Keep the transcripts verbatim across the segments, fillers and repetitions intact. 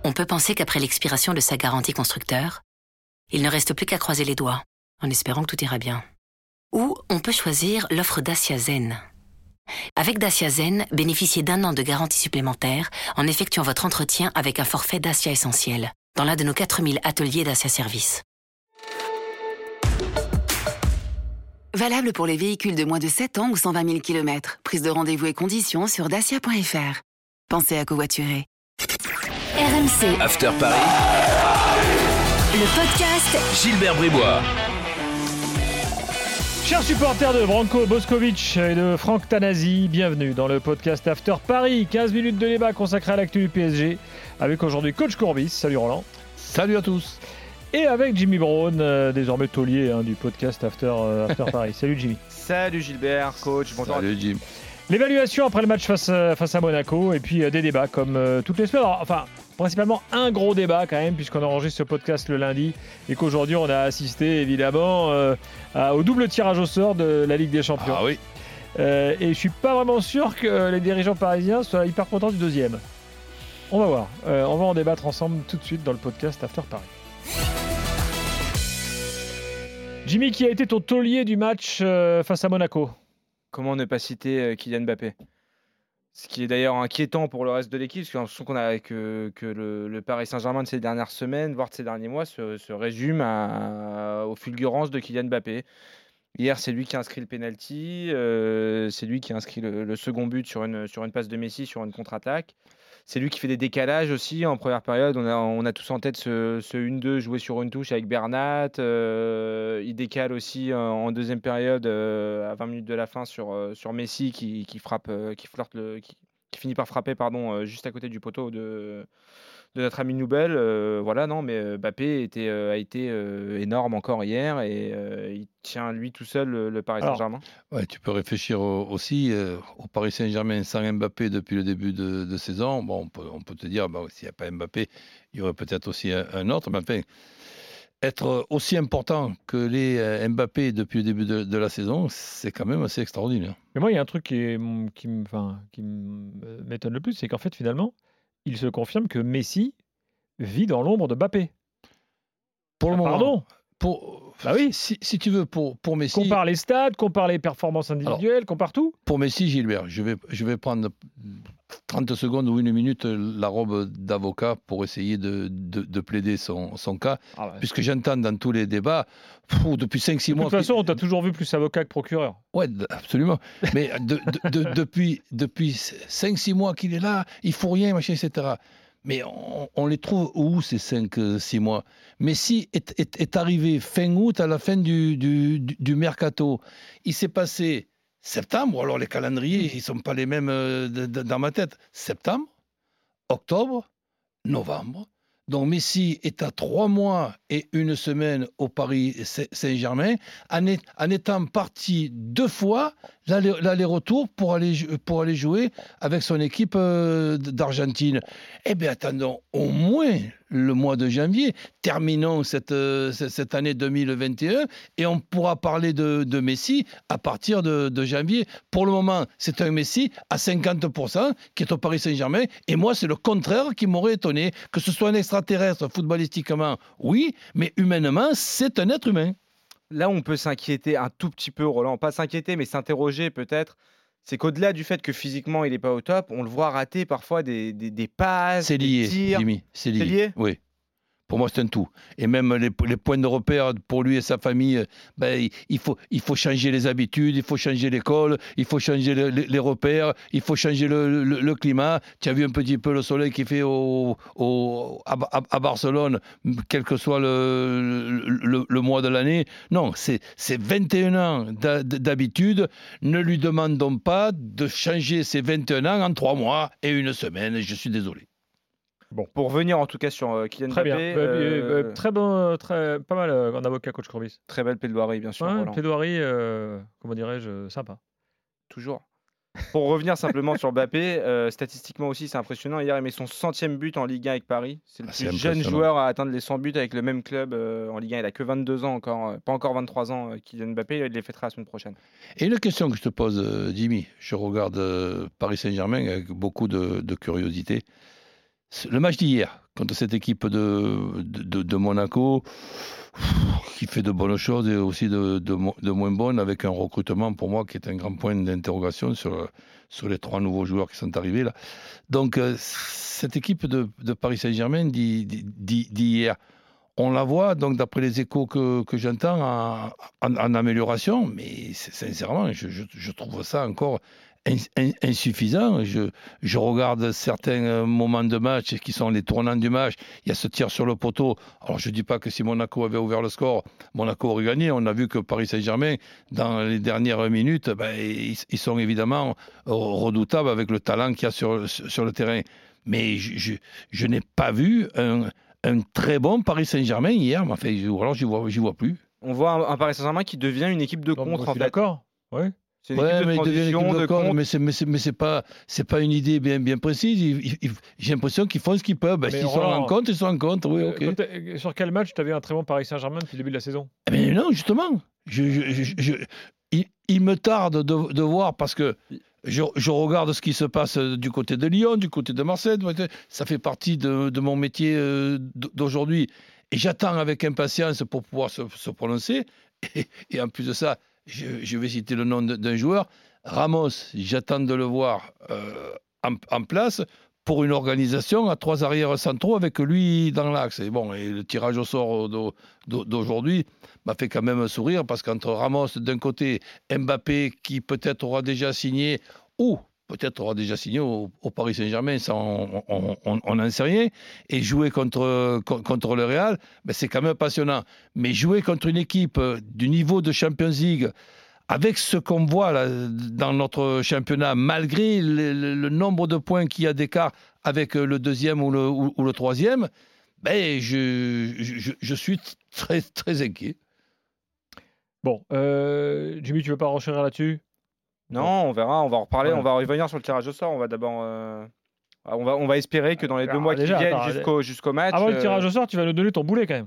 On peut penser qu'après l'expiration de sa garantie constructeur, il ne reste plus qu'à croiser les doigts, en espérant que tout ira bien. Ou on peut choisir l'offre Dacia Zen. Avec Dacia Zen, bénéficiez d'un an de garantie supplémentaire en effectuant votre entretien avec un forfait Dacia Essentiel, dans l'un de nos quatre mille ateliers Dacia Service. Valable pour les véhicules de moins de sept ans ou cent vingt mille kilomètres. Prise de rendez-vous et conditions sur dacia point f r. Pensez à covoiturer. R M C After Paris, le podcast Gilbert Bribois. Chers supporters de Branko Boskovic et de Franck Tanasi, bienvenue dans le podcast After Paris. quinze minutes de débat consacré à l'actu du P S G avec aujourd'hui Coach Courbis. Salut Roland. Salut à tous. Et avec Jimmy Brown, euh, désormais taulier hein, du podcast After, euh, After Paris. Salut Jimmy. Salut Gilbert, coach. Bonjour. Salut Jim. L'évaluation après le match face à, face à Monaco et puis euh, des débats comme euh, toutes les semaines. Alors, enfin, principalement un gros débat quand même puisqu'on a enregistré ce podcast le lundi et qu'aujourd'hui on a assisté évidemment euh, à, au double tirage au sort de la Ligue des Champions. Ah oui. Euh, et je suis pas vraiment sûr que les dirigeants parisiens soient hyper contents du deuxième. On va voir. Euh, on va en débattre ensemble tout de suite dans le podcast After Paris. Jimmy, qui a été ton taulier du match euh, face à Monaco? Comment ne pas citer euh, Kylian Mbappé? Ce qui est d'ailleurs inquiétant pour le reste de l'équipe, parce que j'ai l'impression qu'on a, que, que le, le Paris Saint-Germain de ces dernières semaines, voire de ces derniers mois, se, se résume à, à, aux fulgurances de Kylian Mbappé. Hier, c'est lui qui a inscrit le penalty, euh, c'est lui qui a inscrit le, le second but sur une, sur une passe de Messi, sur une contre-attaque. C'est lui qui fait des décalages aussi en première période. On a, on a tous en tête ce, ce un deux joué sur une touche avec Bernat. Euh, il décale aussi en, en deuxième période euh, à vingt minutes de la fin sur, euh, sur Messi qui, qui frappe, euh, qui flirte le, qui, qui finit par frapper pardon, euh, juste à côté du poteau de, de notre ami Noubel. Euh, voilà, non, mais Mbappé était, euh, a été euh, énorme encore hier et euh, il tient lui tout seul le, le Paris Saint-Germain. Alors, ouais, tu peux réfléchir au, aussi euh, au Paris Saint-Germain sans Mbappé depuis le début de, de saison. Bon, on peut, on peut te dire, bah, s'il n'y a pas Mbappé, il y aurait peut-être aussi un, un autre. Mais enfin, être aussi important que les euh, Mbappé depuis le début de, de la saison, c'est quand même assez extraordinaire. Mais moi, il y a un truc qui, est, qui, enfin, qui m'étonne le plus, c'est qu'en fait, finalement, il se confirme que Messi vit dans l'ombre de Mbappé. Pour le ah, moment. Pardon pour, bah oui. si, si tu veux, pour, pour Messi... Compare les stats, compare les performances individuelles, Alors, compare tout. Pour Messi, Gilbert, je vais, je vais prendre trente secondes ou une minute la robe d'avocat pour essayer de, de, de plaider son, son cas, ah ouais. Puisque j'entends dans tous les débats, pff, depuis cinq six mois... De toute façon, on t'a toujours vu plus avocat que procureur. Oui, absolument. Mais de, de, de, depuis, depuis cinq six mois qu'il est là, il ne faut rien, machin, et cetera. Mais on, on les trouve où ces cinq six mois? Messi est, est, est arrivé fin août, à la fin du, du, du, du mercato. Il s'est passé septembre, alors les calendriers, ils ne sont pas les mêmes euh, de, de, dans ma tête. Septembre, octobre, novembre. Donc Messi est à trois mois et une semaine au Paris Saint-Germain, en, est, en étant parti deux fois l'aller, l'aller-retour pour aller, pour aller jouer avec son équipe euh, d'Argentine. Eh bien attendons au moins le mois de janvier, terminons cette, euh, cette année deux mille vingt et un et on pourra parler de, de Messi à partir de, de janvier. Pour le moment, c'est un Messi à cinquante pour cent qui est au Paris Saint-Germain et moi c'est le contraire qui m'aurait étonné, que ce soit un extraterrestre footballistiquement, oui, mais humainement, c'est un être humain. Là, on peut s'inquiéter un tout petit peu, Roland. Pas s'inquiéter, mais s'interroger peut-être. C'est qu'au-delà du fait que physiquement, il n'est pas au top, on le voit rater parfois des, des, des passes, c'est lié, des tirs. Jimmy, c'est lié. C'est lié. Oui. Pour moi, c'est un tout. Et même les, les points de repère pour lui et sa famille, ben, il, faut, il faut changer les habitudes, il faut changer l'école, il faut changer le, les, les repères, il faut changer le, le, le climat. Tu as vu un petit peu le soleil qu'il fait au, au, à, à Barcelone, quel que soit le, le, le mois de l'année. Non, c'est, c'est vingt et un ans d'habitude. Ne lui demandons pas de changer ces vingt et un ans en trois mois et une semaine. Je suis désolé. Bon, pour revenir en tout cas sur euh, Kylian très Mbappé, bien. Euh, euh, très bon, très pas mal euh, en avocat, coach Courbis. Très belle plaidoirie, bien sûr. Ouais, plaidoirie, euh, comment dirais-je, sympa. Toujours. Pour revenir simplement sur Mbappé, euh, statistiquement aussi, c'est impressionnant. Hier, il met son centième but en Ligue un avec Paris. C'est le ah, plus jeune joueur à atteindre les cent buts avec le même club euh, en Ligue un. Il a que vingt-deux ans encore, euh, pas encore vingt-trois ans. Euh, Kylian Mbappé, il les fêtera la semaine prochaine. Et une question que je te pose, euh, Jimmy. Je regarde euh, Paris Saint-Germain avec beaucoup de, de curiosité. Le match d'hier, contre cette équipe de, de, de Monaco, qui fait de bonnes choses et aussi de, de, de moins bonnes, avec un recrutement pour moi qui est un grand point d'interrogation sur, sur les trois nouveaux joueurs qui sont arrivés là. Donc euh, cette équipe de, de Paris Saint-Germain d'hier, on la voit, donc d'après les échos que, que j'entends, en, en, en amélioration, mais sincèrement, je, je, je trouve ça encore insuffisant. Je, je regarde certains moments de match qui sont les tournants du match. Il y a ce tir sur le poteau. Alors je ne dis pas que si Monaco avait ouvert le score, Monaco aurait gagné. On a vu que Paris Saint-Germain, dans les dernières minutes, ben, ils, ils sont évidemment redoutables avec le talent qu'il y a sur, sur le terrain. Mais je, je, je n'ai pas vu un, un très bon Paris Saint-Germain hier. Enfin, alors j'y vois, j'y vois plus. On voit un, un Paris Saint-Germain qui devient une équipe de Donc, contre, en fait. D'accord, oui. C'est une ouais, équipe de mais transition, de, de contre. Mais c'est, mais c'est, mais c'est pas, c'est pas une idée bien, bien précise. Ils, ils, j'ai l'impression qu'ils font ce qu'ils peuvent. Ben, s'ils sont en compte, ils sont en compte. Oui, ok. Euh, sur quel match tu avais un très bon Paris Saint-Germain depuis le début de la saison? Mais non, justement. Je, je, je, je, il, il me tarde de, de voir parce que je, je regarde ce qui se passe du côté de Lyon, du côté de Marseille. Ça fait partie de, de mon métier d'aujourd'hui. Et j'attends avec impatience pour pouvoir se, se prononcer. Et, et en plus de ça, je, je vais citer le nom d'un joueur. Ramos, j'attends de le voir euh, en, en place pour une organisation à trois arrières centraux avec lui dans l'axe. Et bon, et le tirage au sort d'aujourd'hui m'a fait quand même sourire parce qu'entre Ramos d'un côté, Mbappé qui peut-être aura déjà signé ou peut-être aura déjà signé au, au Paris Saint-Germain, ça on n'en sait rien, et jouer contre, contre le Real, ben c'est quand même passionnant. Mais jouer contre une équipe du niveau de Champions League, avec ce qu'on voit là, dans notre championnat, malgré le, le, le nombre de points qu'il y a d'écart avec le deuxième ou le, ou, ou le troisième, ben je, je, je suis très, très inquiet. Bon, euh, Jimmy, tu veux pas renchérir là-dessus? Non, on verra, on va en reparler, ouais. On va revenir sur le tirage au sort. On va d'abord, euh... on va, on va espérer que dans les Alors, deux mois déjà, qui viennent attends, jusqu'au, jusqu'au match. Avant le tirage au sort, tu vas nous donner ton boulet quand même.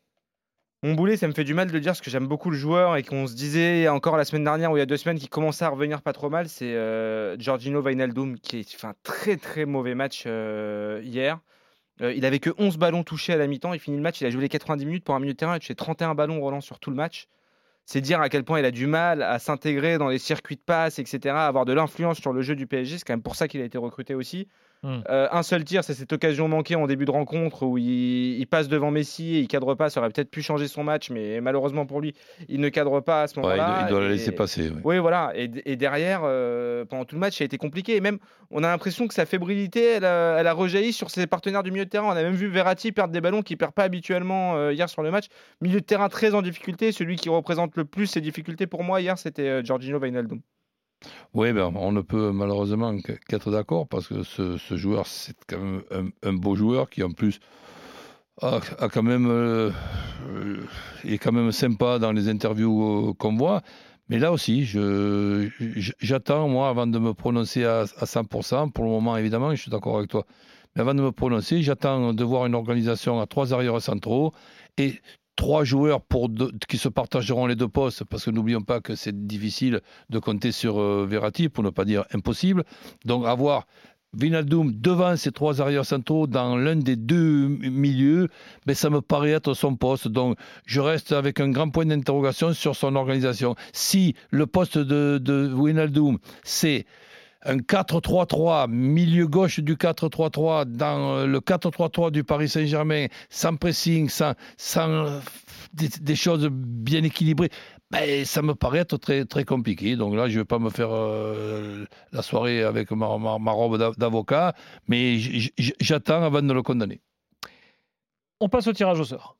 Mon boulet, ça me fait du mal de le dire parce que j'aime beaucoup le joueur et qu'on se disait encore la semaine dernière ou il y a deux semaines qu'il commençait à revenir pas trop mal, c'est euh, Georginio Wijnaldum qui a fait un très très mauvais match euh, hier. Euh, il avait que onze ballons touchés à la mi-temps, il finit le match, il a joué les quatre-vingt-dix minutes pour un milieu de terrain, il a touché trente et un ballons Roland sur tout le match. C'est dire à quel point il a du mal à s'intégrer dans les circuits de passe, et cetera, à avoir de l'influence sur le jeu du P S G. C'est quand même pour ça qu'il a été recruté aussi. Mmh. Euh, un seul tir, c'est cette occasion manquée en début de rencontre où il, il passe devant Messi et il cadre pas. Ça aurait peut-être pu changer son match, mais malheureusement pour lui, il ne cadre pas à ce moment-là. Ouais, il doit la et, laisser passer. Oui, oui voilà. Et, et derrière, euh, pendant tout le match, ça a été compliqué. Et même, on a l'impression que sa fébrilité, elle a, elle a rejailli sur ses partenaires du milieu de terrain. On a même vu Verratti perdre des ballons qu'il perd pas habituellement euh, hier sur le match. Milieu de terrain très en difficulté. Celui qui représente le plus ses difficultés pour moi hier, c'était euh, Georginio Wijnaldum. Oui, ben, on ne peut malheureusement qu'être d'accord parce que ce, ce joueur, c'est quand même un, un beau joueur qui en plus a, a quand même, euh, est quand même sympa dans les interviews qu'on voit. Mais là aussi, je, j'attends, moi, avant de me prononcer à, à cent pour cent, pour le moment, évidemment, je suis d'accord avec toi. Mais avant de me prononcer, j'attends de voir une organisation à trois arrières centraux et trois joueurs pour deux, qui se partageront les deux postes, parce que n'oublions pas que c'est difficile de compter sur euh, Verratti, pour ne pas dire impossible. Donc avoir Wijnaldum devant ces trois arrières centraux dans l'un des deux milieux, ben, ça me paraît être son poste. Donc je reste avec un grand point d'interrogation sur son organisation. Si le poste de, de Wijnaldum, c'est un quatre trois trois, milieu gauche du quatre trois trois, dans le quatre trois trois du Paris Saint-Germain, sans pressing, sans, sans des, des choses bien équilibrées, ben, ça me paraît être très, très compliqué. Donc là, je ne vais pas me faire euh, la soirée avec ma, ma, ma robe d'avocat, mais j'attends avant de le condamner. On passe au tirage au sort.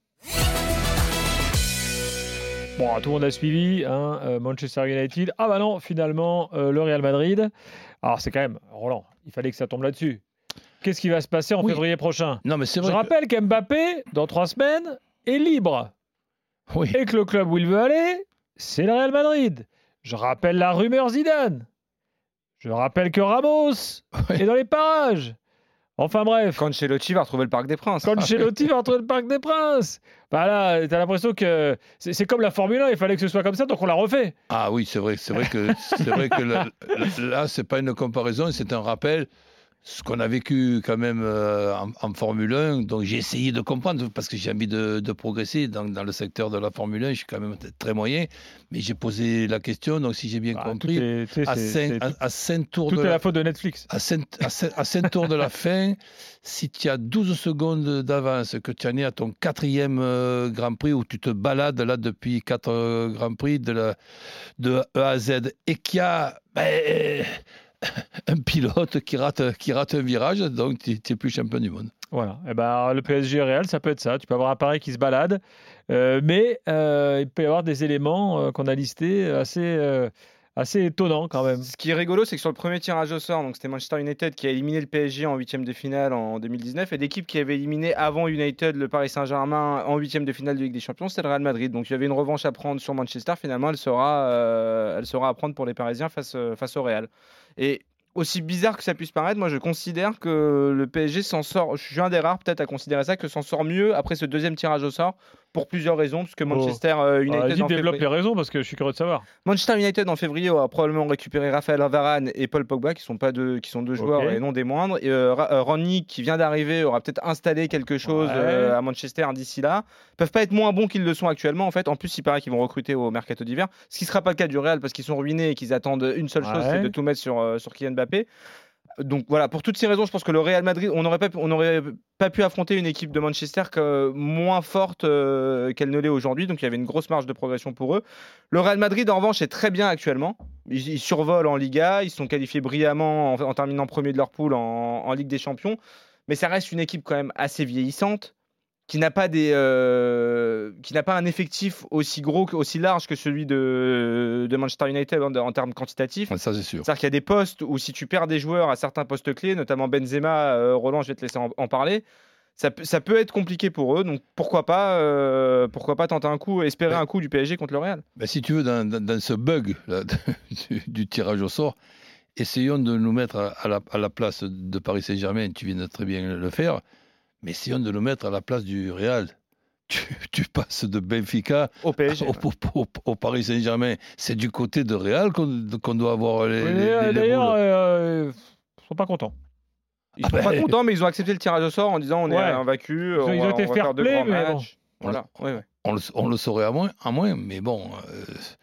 Bon, tout le monde a suivi, hein, euh, Manchester United. Ah bah non, finalement, euh, le Real Madrid. Alors c'est quand même, Roland, il fallait que ça tombe là-dessus. Qu'est-ce qui va se passer en oui. février prochain? Non, mais c'est vrai. Je rappelle que... qu'Mbappé, dans trois semaines, est libre. Oui. Et que le club où il veut aller, c'est le Real Madrid. Je rappelle la rumeur Zidane. Je rappelle que Ramos oui. est dans les parages. Enfin bref. Ancelotti va retrouver le Parc des Princes. Ancelotti va retrouver le Parc des Princes. Bah là, t'as l'impression que c'est, c'est comme la Formule un, il fallait que ce soit comme ça, donc on l'a refait. Ah oui, c'est vrai, c'est vrai que c'est vrai que là, là, c'est pas une comparaison, c'est un rappel ce qu'on a vécu quand même euh, en, en Formule un, donc j'ai essayé de comprendre parce que j'ai envie de, de progresser dans, dans le secteur de la Formule un, je suis quand même très moyen, mais j'ai posé la question, donc si j'ai bien bah, compris, est, à, c'est, cinq, c'est, à, à cinq tours tout de est la, la faute de Netflix. À cinq, à cinq, à cinq tours de la fin, si tu as douze secondes d'avance, que tu en es à ton quatrième euh, Grand Prix où tu te balades là depuis quatre euh, Grands Prix de, la, de E à Z et qu'il y a ben, un pilote qui rate, qui rate un virage, donc tu n'es plus champion du monde. Voilà. Et ben, le P S G Real, ça peut être ça. Tu peux avoir un pari qui se balade, euh, mais euh, il peut y avoir des éléments euh, qu'on a listés assez, euh, assez étonnants quand même. Ce qui est rigolo, c'est que sur le premier tirage au sort, donc c'était Manchester United qui a éliminé le P S G en huitième de finale en deux mille dix-neuf, et l'équipe qui avait éliminé avant United le Paris Saint-Germain en huitième de finale de Ligue des Champions, c'était le Real Madrid. Donc il y avait une revanche à prendre sur Manchester. Finalement, elle sera, euh, elle sera à prendre pour les Parisiens face, face au Real. Et aussi bizarre que ça puisse paraître, moi je considère que le P S G s'en sort, je suis un des rares peut-être à considérer ça, que s'en sort mieux après ce deuxième tirage au sort pour plusieurs raisons, parce que Manchester oh. United ah, vas-y, en développe février... les raisons parce que je suis curieux de savoir. Manchester United en février aura probablement récupéré Raphaël Varane et Paul Pogba qui sont pas deux, qui sont deux joueurs okay. et non des moindres. Et euh, Rangnick qui vient d'arriver aura peut-être installé quelque chose ouais. euh, à Manchester d'ici là. Ils peuvent pas être moins bons qu'ils le sont actuellement en fait. En plus, il paraît qu'ils vont recruter au mercato d'hiver, ce qui sera pas le cas du Real parce qu'ils sont ruinés et qu'ils attendent une seule ouais. chose, c'est de tout mettre sur euh, sur Kylian Mbappé. Donc voilà, pour toutes ces raisons, je pense que le Real Madrid, on n'aurait pas, on n'aurait pas pu affronter une équipe de Manchester que, moins forte euh, qu'elle ne l'est aujourd'hui. Donc il y avait une grosse marge de progression pour eux. Le Real Madrid, en revanche, est très bien actuellement. Ils, ils survolent en Liga, ils sont qualifiés brillamment en, en terminant premier de leur poule en, en Ligue des Champions. Mais ça reste une équipe quand même assez vieillissante, qui n'a pas des, euh, qui n'a pas un effectif aussi gros, aussi large que celui de, de Manchester United en, en termes quantitatifs. Ça, c'est sûr. C'est-à-dire qu'il y a des postes où si tu perds des joueurs à certains postes clés, notamment Benzema, euh, Roland, je vais te laisser en, en parler, ça, ça peut être compliqué pour eux. Donc pourquoi pas, euh, pourquoi pas tenter un coup, espérer ben, un coup du P S G contre le Real. Ben, si tu veux, dans, dans, dans ce bug là, du, du tirage au sort, essayons de nous mettre à, à, la, à la place de Paris Saint-Germain. Tu viens de très bien le faire. Mais essayons de nous mettre à la place du Real. Tu, tu passes de Benfica au, P S G, au, ouais. au, au, au Paris Saint-Germain. C'est du côté de Real qu'on, qu'on doit avoir les, oui, les, les, d'ailleurs, les euh, ils ne sont pas contents. Ils ne sont ah ben... pas contents, mais ils ont accepté le tirage au sort en disant on est ouais. invaincu. Ils, on ils va, ont été fair play, mais bon. Voilà. On, ouais, ouais. on, le, on le saurait à moins, à moins mais bon... Euh...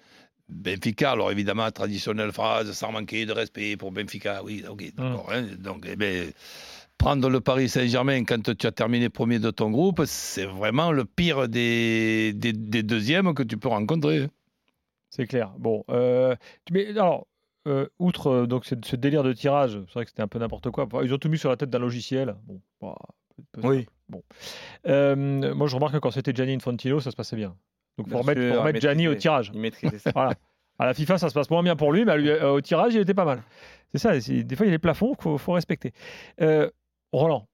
Benfica, alors évidemment, traditionnelle phrase, sans manquer de respect pour Benfica, oui, ok, d'accord. Hum. Hein, donc, eh ben, prendre le Paris Saint-Germain quand tu as terminé premier de ton groupe, c'est vraiment le pire des, des, des deuxièmes que tu peux rencontrer. C'est clair. Bon, euh, mais alors, euh, outre euh, donc ce, ce délire de tirage, c'est vrai que c'était un peu n'importe quoi. Ils ont tout mis sur la tête d'un logiciel. Bon, bah, oui. Bon. Euh, moi, je remarque que quand c'était Gianni Infantino, ça se passait bien. Donc, il faut remettre, faut remettre Gianni au tirage. Il maîtrisait ça. Voilà. À la FIFA, ça se passe moins bien pour lui, mais lui, euh, au tirage, il était pas mal. C'est ça, c'est, des fois, il y a des plafonds qu'il faut, faut respecter. Euh, Roland,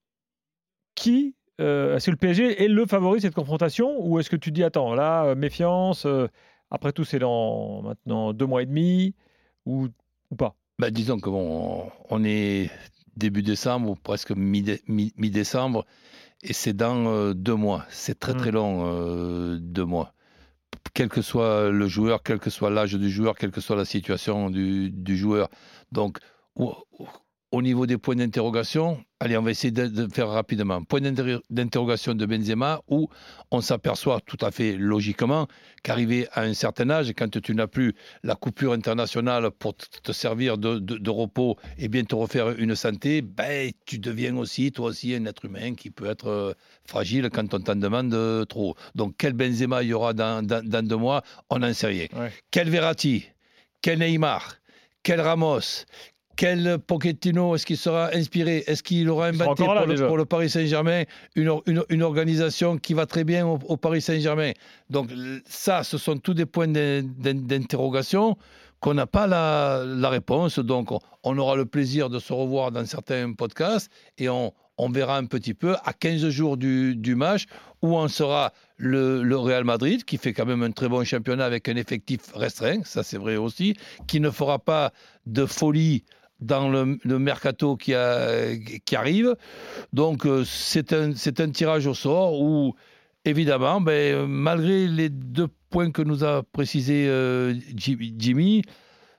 qui, euh, est-ce que le P S G est le favori de cette confrontation ou est-ce que tu dis, attends, là, euh, méfiance, euh, après tout, c'est dans maintenant deux mois et demi ou, ou pas bah, disons que bon, on est début décembre ou presque mi-dé- mi- mi-décembre et c'est dans euh, deux mois. C'est très, très long, euh, deux mois. Quel que soit le joueur, quel que soit l'âge du joueur, quelle que soit la situation du, du joueur. Donc, au, au niveau des points d'interrogation, allez, on va essayer de, de faire rapidement. Point d'interrogation de Benzema, où on s'aperçoit tout à fait logiquement qu'arrivé à un certain âge, quand tu n'as plus la coupure internationale pour te servir de, de, de repos et bien te refaire une santé, ben, tu deviens aussi, toi aussi, un être humain qui peut être fragile quand on t'en demande trop. Donc, quel Benzema il y aura dans, dans, dans deux mois, on n'en sait rien. Ouais. Quel Verratti, quel Neymar, quel Ramos, quel Pochettino, est-ce qu'il sera inspiré? Est-ce qu'il aura inventé pour, le, pour le Paris Saint-Germain une, une, une organisation qui va très bien au, au Paris Saint-Germain? Donc ça, ce sont tous des points d'interrogation qu'on n'a pas la, la réponse. Donc on, on aura le plaisir de se revoir dans certains podcasts et on, on verra un petit peu à quinze jours du, du match où on sera le, le Real Madrid, qui fait quand même un très bon championnat avec un effectif restreint, ça c'est vrai aussi, qui ne fera pas de folie dans le, le mercato qui, a, qui arrive. Donc, euh, c'est, un, c'est un tirage au sort où, évidemment, ben, malgré les deux points que nous a précisé euh, Jimmy,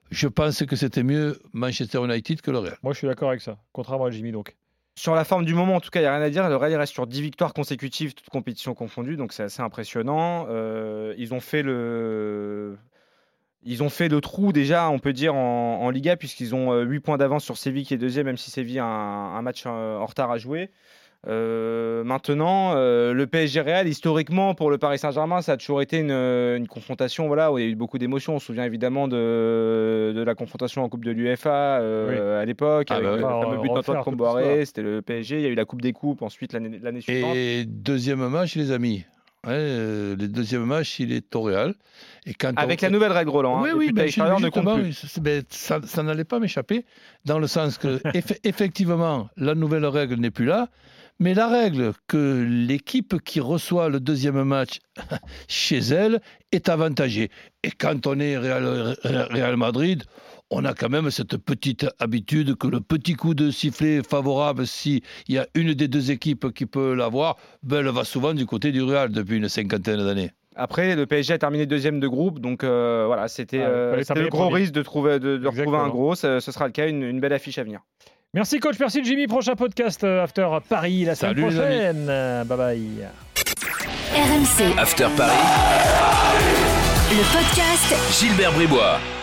je pense que c'était mieux Manchester United que le Real. Moi, je suis d'accord avec ça. Contrairement à Jimmy, donc. Sur la forme du moment, en tout cas, il n'y a rien à dire. Le Real reste sur dix victoires consécutives, toutes compétitions confondues, donc c'est assez impressionnant. Euh, ils ont fait le... Ils ont fait le trou déjà, on peut dire, en, en Liga, puisqu'ils ont euh, huit points d'avance sur Séville qui est deuxième, même si Séville a un, un match euh, en retard à jouer. Euh, maintenant, euh, le P S G Real, historiquement, pour le Paris Saint-Germain, ça a toujours été une, une confrontation voilà, où il y a eu beaucoup d'émotions. On se souvient évidemment de, de la confrontation en Coupe de l'UEFA euh, oui. à l'époque, ah avec bah le oui. fameux but d'Antoine Comboiré, c'était le P S G. Il y a eu la Coupe des Coupes ensuite l'année, l'année suivante. Et deuxième match, les amis. Ouais, euh, le deuxième match, il est au Real. Et quand Avec on... la nouvelle règle Roland. Oui, hein, oui, mais l'extérieur ne compte plus. Mais ça, ça n'allait pas m'échapper, dans le sens que, eff- effectivement, la nouvelle règle n'est plus là, mais la règle que l'équipe qui reçoit le deuxième match chez elle est avantagée. Et quand on est Real, Real Madrid, on a quand même cette petite habitude que le petit coup de sifflet favorable, s'il y a une des deux équipes qui peut l'avoir, ben elle va souvent du côté du Real depuis une cinquantaine d'années. Après, le P S G a terminé deuxième de groupe, donc euh, voilà, c'était, ah, euh, c'était le gros premier. risque de, trouver, de, de retrouver un gros. Ce, ce sera le cas, une, une belle affiche à venir. Merci coach, merci Jimmy. Prochain podcast After Paris la semaine Salut prochaine. Bye bye. R M C After Paris. Le podcast Gilbert Bribois.